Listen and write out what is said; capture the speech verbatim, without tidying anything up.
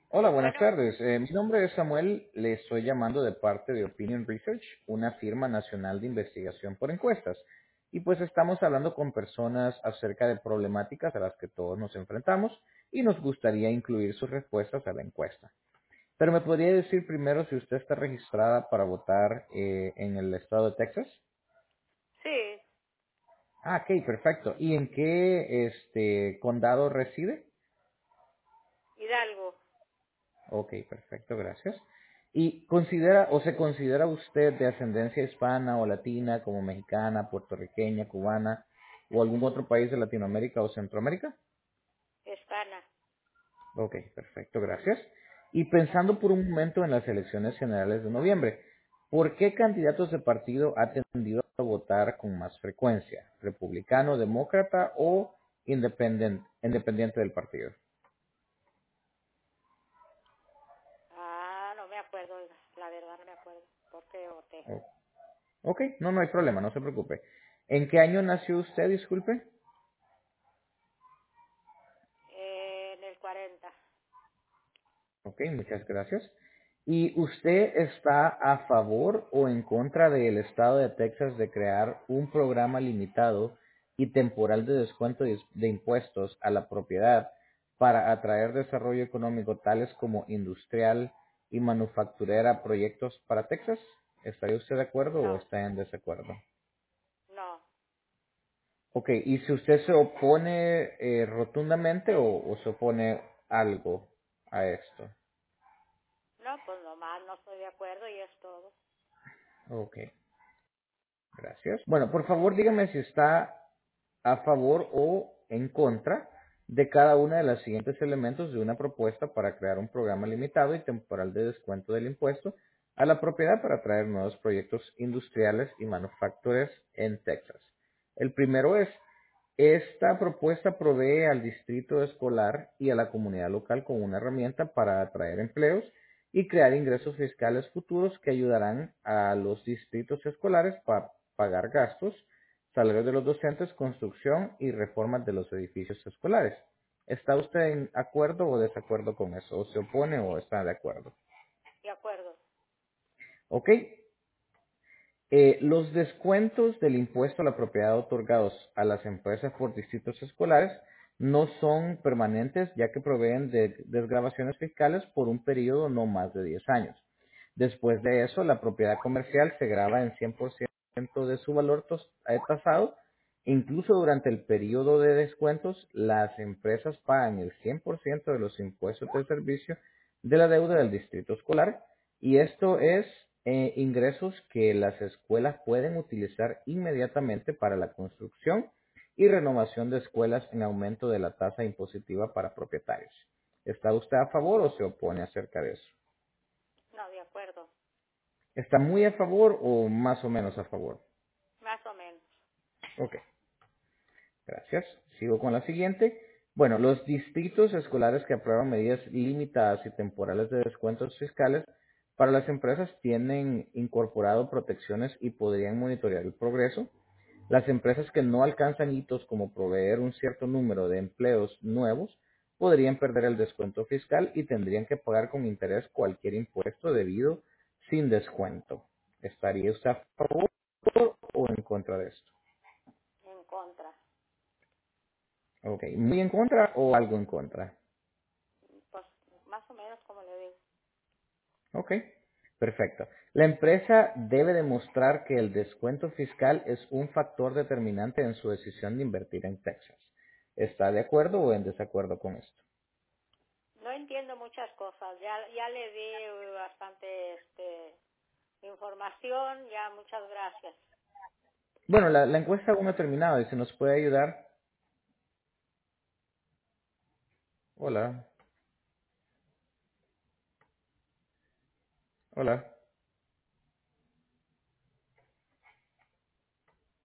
Hola, buenas Bueno, tardes. Eh, mi nombre es Samuel. Le estoy llamando de parte de Opinion Research, una firma nacional de investigación por encuestas. Y pues estamos hablando con personas acerca de problemáticas a las que todos nos enfrentamos y nos gustaría incluir sus respuestas a la encuesta. Pero me podría decir primero si usted está registrada para votar eh, en el estado de Texas. sí, Ah, ok, perfecto. ¿Y en qué este condado reside? Hidalgo, Ok, perfecto, gracias. ¿Y considera o se considera usted de ascendencia hispana o latina como mexicana, puertorriqueña, cubana o algún otro país de Latinoamérica o Centroamérica? hispana. Ok, perfecto, gracias. Y pensando por un momento en las elecciones generales de noviembre, ¿por qué candidatos de partido ha tendido a votar con más frecuencia? ¿Republicano, demócrata o independent- independiente del partido? Ah, no me acuerdo, oiga, la verdad no me acuerdo. ¿Por qué voté? Oh, ok, no, no hay problema, no se preocupe. ¿En qué año nació usted, disculpe? Eh, en el cuarenta. Ok, muchas gracias. ¿Y usted está a favor o en contra del Estado de Texas de crear un programa limitado y temporal de descuento de, de impuestos a la propiedad para atraer desarrollo económico tales como industrial y manufacturera proyectos para Texas? ¿Estaría usted de acuerdo o No, está en desacuerdo? no, Ok, ¿y si usted se opone eh, rotundamente o, o se opone algo a esto? no, pues nomás no estoy de acuerdo y es todo. Ok, gracias. Bueno, por favor dígame si está a favor o en contra de cada una de los siguientes elementos de una propuesta para crear un programa limitado y temporal de descuento del impuesto a la propiedad para atraer nuevos proyectos industriales y manufactureros en Texas. El primero es, esta propuesta provee al distrito escolar y a la comunidad local con una herramienta para atraer empleos y crear ingresos fiscales futuros que ayudarán a los distritos escolares para pagar gastos, salarios de los docentes, construcción y reformas de los edificios escolares. ¿Está usted en acuerdo o desacuerdo con eso? ¿O se opone o está de acuerdo? De acuerdo. ¿Ok? Eh, los descuentos del impuesto a la propiedad otorgados a las empresas por distritos escolares no son permanentes, ya que proveen de desgravaciones fiscales por un periodo no más de diez años. Después de eso, la propiedad comercial se grava en cien por ciento de su valor tos- eh, tasado. Incluso durante el periodo de descuentos, las empresas pagan el cien por ciento de los impuestos de servicio de la deuda del distrito escolar, y esto es eh, ingresos que las escuelas pueden utilizar inmediatamente para la construcción y renovación de escuelas en aumento de la tasa impositiva para propietarios. ¿Está usted a favor o se opone acerca de eso? No, de acuerdo. ¿Está muy a favor o más o menos a favor? Más o menos. Ok, gracias. Sigo con la siguiente. Bueno, los distritos escolares que aprueban medidas limitadas y temporales de descuentos fiscales para las empresas tienen incorporado protecciones y podrían monitorear el progreso. Las empresas que no alcanzan hitos como proveer un cierto número de empleos nuevos podrían perder el descuento fiscal y tendrían que pagar con interés cualquier impuesto debido sin descuento. ¿Estaría usted a favor o en contra de esto? En contra. Ok, ¿muy en contra o algo en contra? Pues más o menos como le digo. Ok, perfecto. La empresa debe demostrar que el descuento fiscal es un factor determinante en su decisión de invertir en Texas. ¿Está de acuerdo o en desacuerdo con esto? No entiendo muchas cosas. Ya, ya le di eh, bastante este, información. Ya, muchas gracias. Bueno, la, la encuesta aún no ha terminado y si nos puede ayudar. Hola, hola.